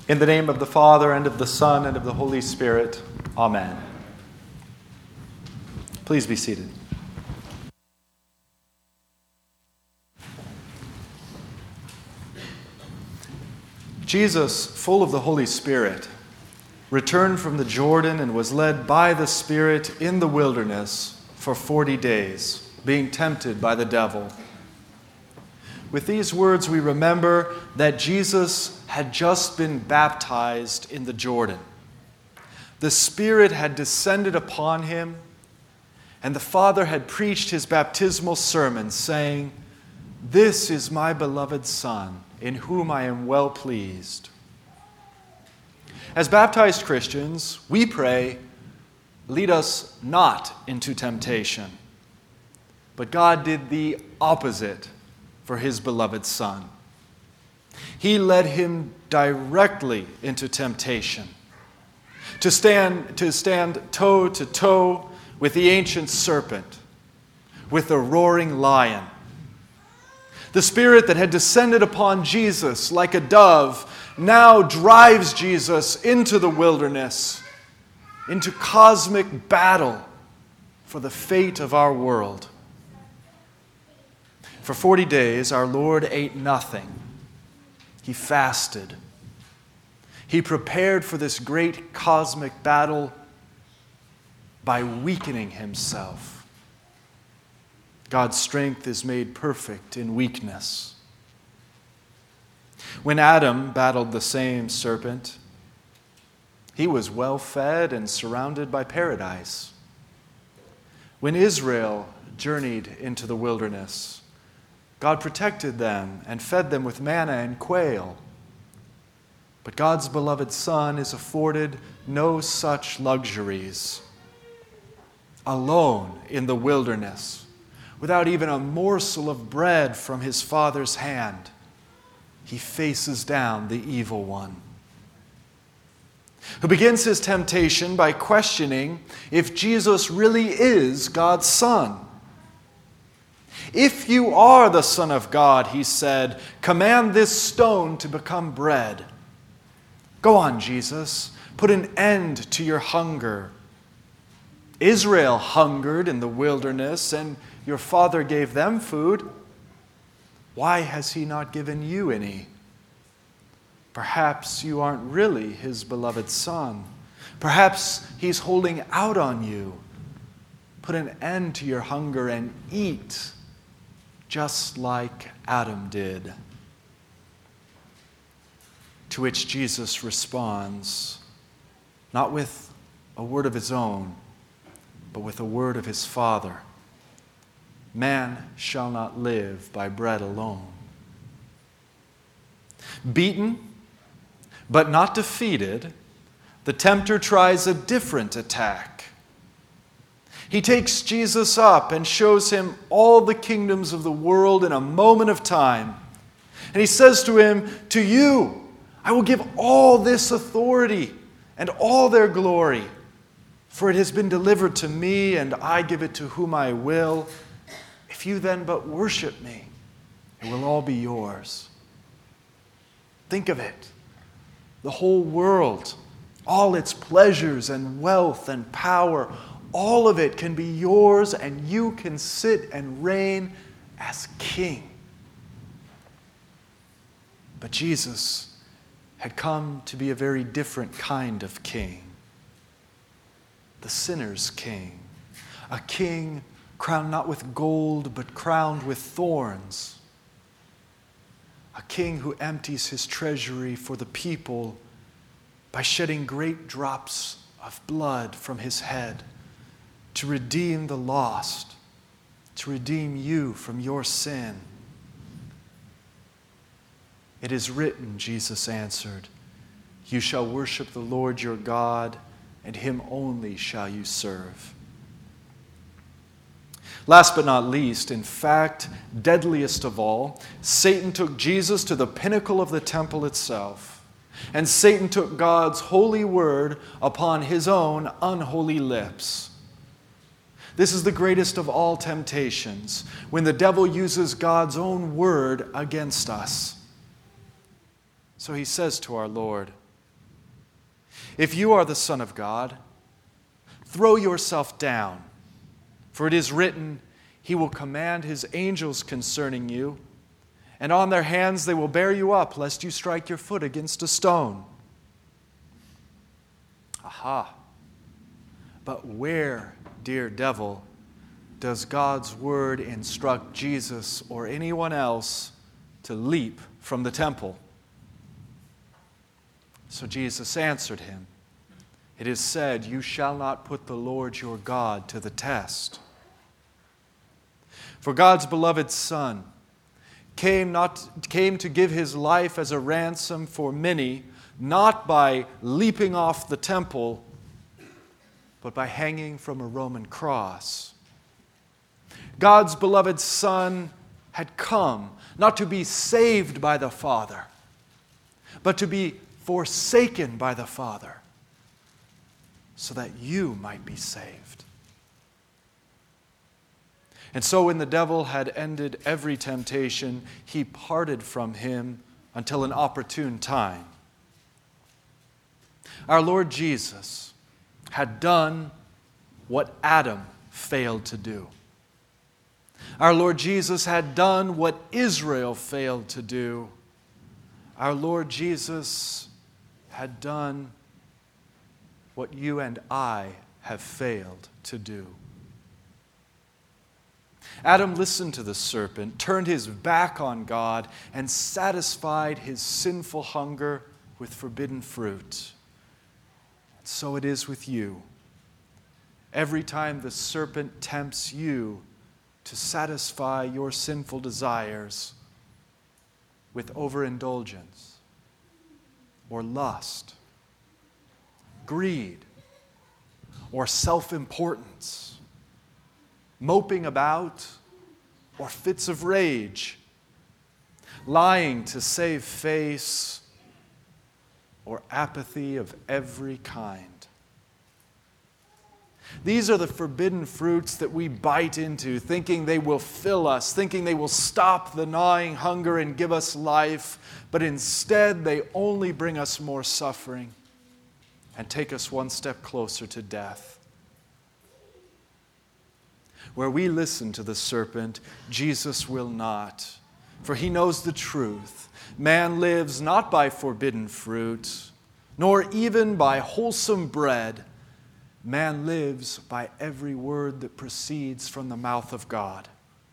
In the name of the Father, and of the Son, and of the Holy Spirit. Amen. Please be seated. Jesus, full of the Holy Spirit, returned from the Jordan and was led by the Spirit in the wilderness for 40 days, being tempted by the devil. With these words, we remember that Jesus had just been baptized in the Jordan. The Spirit had descended upon him, and the Father had preached his baptismal sermon, saying, "This is my beloved Son, in whom I am well pleased." As baptized Christians, we pray, "Lead us not into temptation." But God did the opposite for his beloved Son. He led him directly into temptation, to stand toe to toe with the ancient serpent, with the roaring lion. The Spirit that had descended upon Jesus like a dove now drives Jesus into the wilderness, into cosmic battle for the fate of our world. For 40 days, our Lord ate nothing. He fasted. He prepared for this great cosmic battle by weakening himself. God's strength is made perfect in weakness. When Adam battled the same serpent, he was well fed and surrounded by paradise. When Israel journeyed into the wilderness, God protected them and fed them with manna and quail. But God's beloved Son is afforded no such luxuries. Alone in the wilderness, without even a morsel of bread from his Father's hand, he faces down the evil one, who begins his temptation by questioning if Jesus really is God's Son. "If you are the Son of God," he said, "command this stone to become bread." Go on, Jesus, put an end to your hunger. Israel hungered in the wilderness, and your Father gave them food. Why has he not given you any? Perhaps you aren't really his beloved Son. Perhaps he's holding out on you. Put an end to your hunger and eat, just like Adam did. To which Jesus responds, not with a word of his own, but with a word of his Father. Man shall not live by bread alone. Beaten, but not defeated, the tempter tries a different attack. He takes Jesus up and shows him all the kingdoms of the world in a moment of time. And he says to him, "To you I will give all this authority and all their glory, for it has been delivered to me, and I give it to whom I will. If you then but worship me, it will all be yours." Think of it. The whole world, all its pleasures and wealth and power, all of it can be yours, and you can sit and reign as king. But Jesus had come to be a very different kind of king. The sinner's king. A king crowned not with gold, but crowned with thorns. A king who empties his treasury for the people by shedding great drops of blood from his head, to redeem the lost, to redeem you from your sin. "It is written," Jesus answered, "you shall worship the Lord your God, and him only shall you serve." Last but not least, in fact, deadliest of all, Satan took Jesus to the pinnacle of the temple itself, and Satan took God's holy word upon his own unholy lips. This is the greatest of all temptations, when the devil uses God's own word against us. So he says to our Lord, If you are the Son of God, throw yourself down, for it is written, He will command His angels concerning you, and on their hands they will bear you up, lest you strike your foot against a stone. Aha! But where, dear devil, does God's word instruct Jesus or anyone else to leap from the temple? So Jesus answered him, It is said, You shall not put the Lord your God to the test. For God's beloved Son came to give His life as a ransom for many, not by leaping off the temple, but by hanging from a Roman cross. God's beloved Son had come not to be saved by the Father, but to be forsaken by the Father, so that you might be saved. And so when the devil had ended every temptation, he parted from him until an opportune time. Our Lord Jesus had done what Adam failed to do. Our Lord Jesus had done what Israel failed to do. Our Lord Jesus had done what you and I have failed to do. Adam listened to the serpent, turned his back on God, and satisfied his sinful hunger with forbidden fruit. And so it is with you. Every time the serpent tempts you to satisfy your sinful desires with overindulgence or lust, greed, or self-importance, moping about, or fits of rage, lying to save face, or apathy of every kind. These are the forbidden fruits that we bite into, thinking they will fill us, thinking they will stop the gnawing hunger and give us life, but instead they only bring us more suffering and take us one step closer to death. Where we listen to the serpent, Jesus will not, for He knows the truth. Man lives not by forbidden fruit, nor even by wholesome bread. Man lives by every word that proceeds from the mouth of God.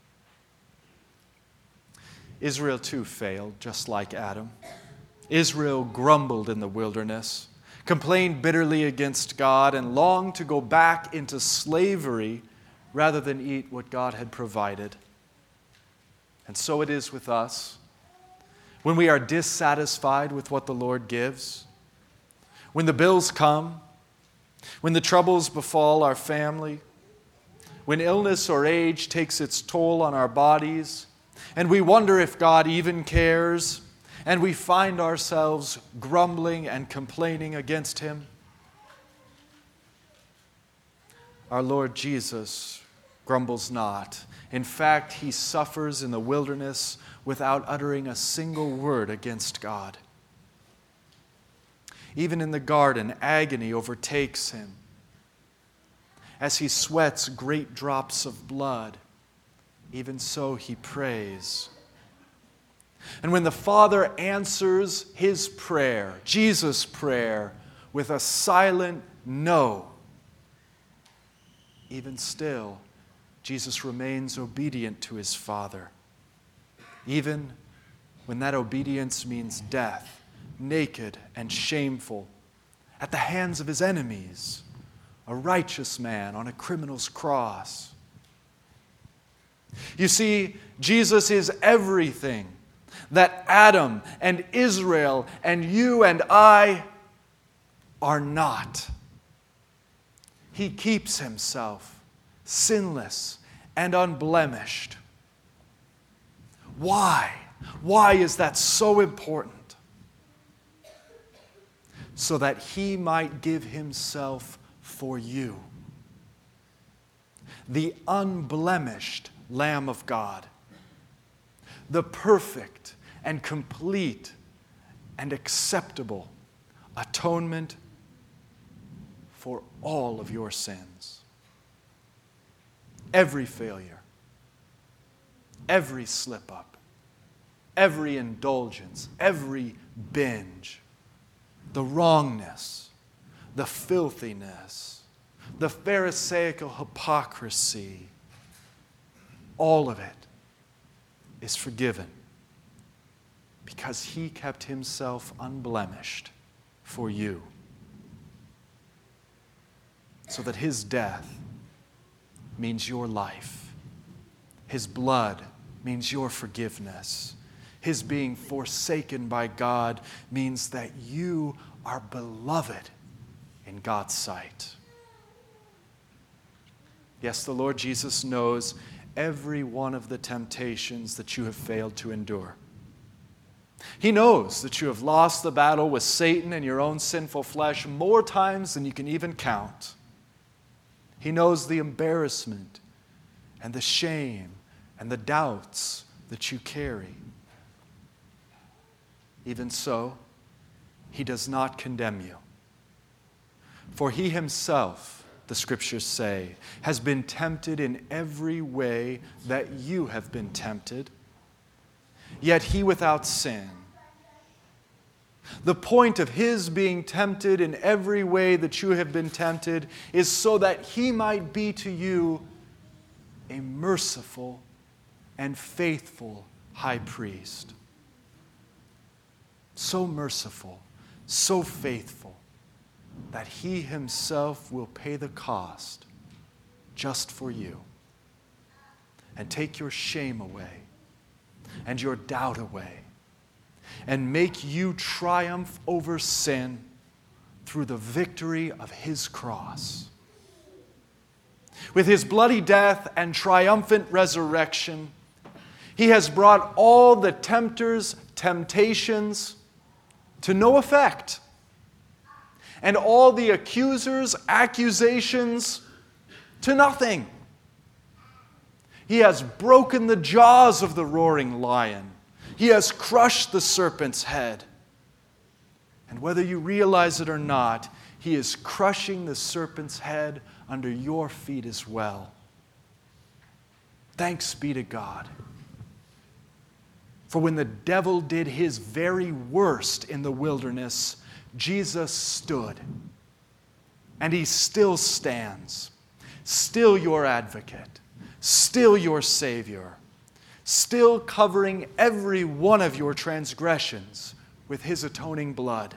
Israel too failed, just like Adam. Israel grumbled in the wilderness, complained bitterly against God, and longed to go back into slavery rather than eat what God had provided. And so it is with us. When we are dissatisfied with what the Lord gives, when the bills come, when the troubles befall our family, when illness or age takes its toll on our bodies, and we wonder if God even cares, and we find ourselves grumbling and complaining against Him, our Lord Jesus grumbles not. In fact, He suffers in the wilderness without uttering a single word against God. Even in the garden, agony overtakes Him as He sweats great drops of blood. Even so He prays. And when the Father answers His prayer, Jesus' prayer, with a silent no, even still, Jesus remains obedient to His Father, even when that obedience means death, naked and shameful, at the hands of His enemies, a righteous man on a criminal's cross. You see, Jesus is everything that Adam and Israel and you and I are not. He keeps Himself sinless and unblemished. Why? Why is that so important? So that He might give Himself for you. The unblemished Lamb of God. The perfect and complete and acceptable atonement for all of your sins. Every failure, every slip-up, every indulgence, every binge, the wrongness, the filthiness, the Pharisaical hypocrisy, all of it is forgiven because he kept himself unblemished for you, so that his death means your life. His blood means your forgiveness. His being forsaken by God means that you are beloved in God's sight. Yes, the Lord Jesus knows every one of the temptations that you have failed to endure. He knows that you have lost the battle with Satan and your own sinful flesh more times than you can even count. He knows the embarrassment and the shame and the doubts that you carry. Even so, he does not condemn you. For he himself, the scriptures say, has been tempted in every way that you have been tempted, yet he without sin. The point of his being tempted in every way that you have been tempted is so that he might be to you a merciful and faithful high priest. So merciful, so faithful, that he himself will pay the cost just for you and take your shame away and your doubt away and make you triumph over sin through the victory of his cross. With his bloody death and triumphant resurrection, he has brought all the tempters' temptations to no effect, and all the accusers' accusations to nothing. He has broken the jaws of the roaring lion. He has crushed the serpent's head. And whether you realize it or not, he is crushing the serpent's head under your feet as well. Thanks be to God. For when the devil did his very worst in the wilderness, Jesus stood. And he still stands. Still your advocate. Still your Savior. Still covering every one of your transgressions with his atoning blood.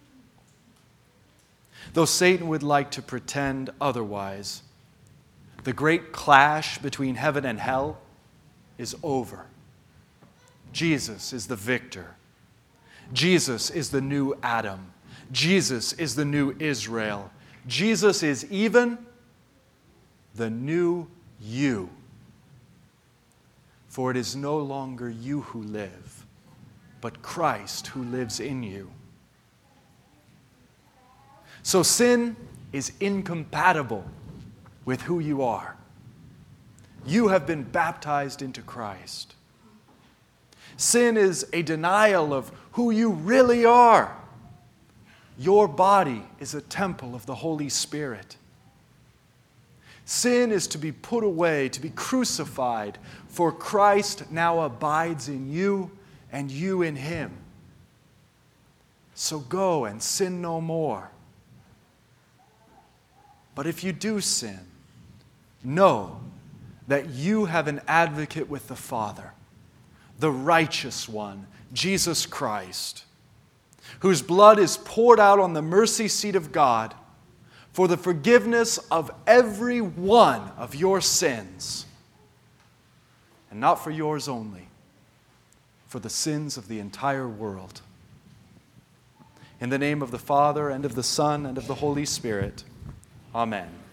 Though Satan would like to pretend otherwise, the great clash between heaven and hell is over. Jesus is the victor. Jesus is the new Adam. Jesus is the new Israel. Jesus is even the new you. For it is no longer you who live, but Christ who lives in you. So sin is incompatible with who you are. You have been baptized into Christ. Sin is a denial of who you really are. Your body is a temple of the Holy Spirit. Sin is to be put away, to be crucified, for Christ now abides in you and you in him. So go and sin no more. But if you do sin, know that you have an advocate with the Father, the righteous one, Jesus Christ, whose blood is poured out on the mercy seat of God for the forgiveness of every one of your sins, and not for yours only, for the sins of the entire world. In the name of the Father, and of the Son, and of the Holy Spirit, amen.